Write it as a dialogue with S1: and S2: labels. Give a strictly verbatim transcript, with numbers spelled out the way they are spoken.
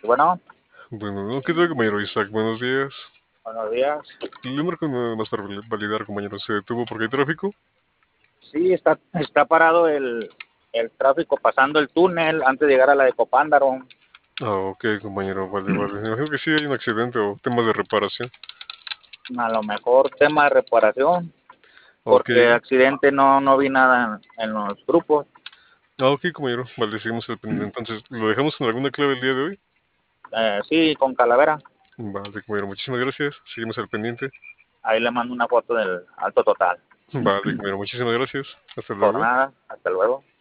S1: Bueno,
S2: Bueno, no, ¿qué tal, compañero Isaac? Buenos días.
S1: buenos días.
S2: Le marco nada más para vali- validar, compañero. ¿Se detuvo porque hay tráfico?
S1: Sí, está, está parado el, el tráfico pasando el túnel antes de llegar a la de Copándaro.
S2: Ah, ok, compañero, vale, vale. Me imagino que sí hay un accidente o temas de reparación.
S1: A lo mejor tema de reparación,
S2: Ok.
S1: porque accidente no, no vi nada en, en los grupos.
S2: Ah, ok, compañero. Vale, seguimos al pendiente. Entonces, ¿lo dejamos en alguna clave el día de hoy?
S1: Eh, sí, con Calavera.
S2: Vale, compañero, muchísimas gracias. Seguimos al pendiente.
S1: Ahí le mando una foto del alto total.
S2: Vale, compañero, muchísimas gracias. Hasta
S1: Por
S2: luego.
S1: nada, hasta luego.